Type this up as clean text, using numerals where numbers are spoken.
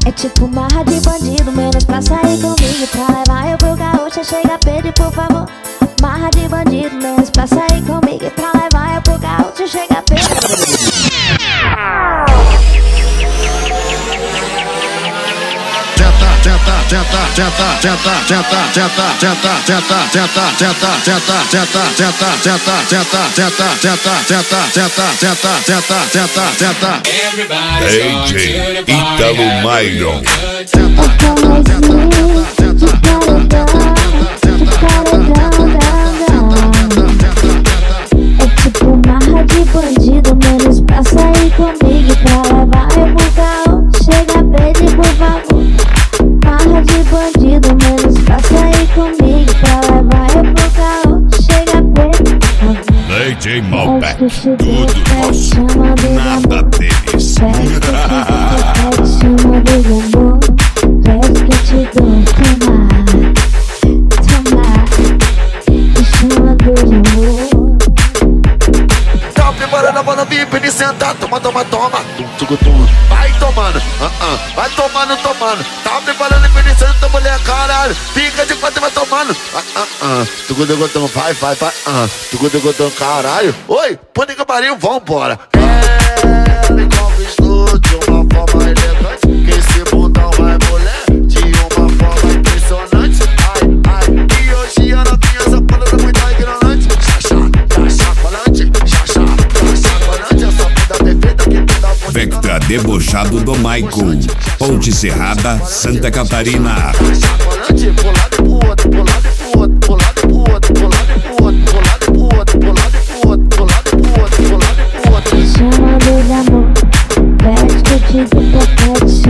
É tipo marra de bandido, menos pra sair comigo. Pra levar eu pro gaúcho, chega, pede por favor. Marra de bandido, menos pra sair comigo. Pra levar eu pro gaúcho, chega, pede. DJ Ítalo Myron. É tipo marra de bandido, menos pra sair comigo. Pra levar eu pro carro, chega, pede por favor. Marra de bandido, menos pra sair comigo. Pra levar eu pro carro, chega, pede por favor. DJ Malbec, tudo nosso, nada deles. Chama de amor, parece que eu te dou. Tomar, me chama de amor. Tá preparando a bola VIP de sentar, toma. Vai tomando, vai tomando. Tá preparando a pedição da mulher, caralho. Fica de quatro, vai tomando. Tucudugutão, vai, tucudugutão, caralho. Oi, pane que pariu, vambora. Me conquistou de uma forma elegante. Que esse bundão vai mulher de uma forma impressionante. Ai, e hoje a novinha essa fala tá muito ignorante. Chacoalante, essa bunda perfeita que toda bunda. Vectra debochado do Michael, Ponte Serrada, Santa Catarina. Chacoalante, pro lado e pro outro, pro lado e pro outro, pro lado e pro outro, pro lado e pro outro, pro lado e pro outro, pro lado e pro outro, pro lado e pro outro, pro lado e pro outro. Me chama de amor, parece que eu te dou.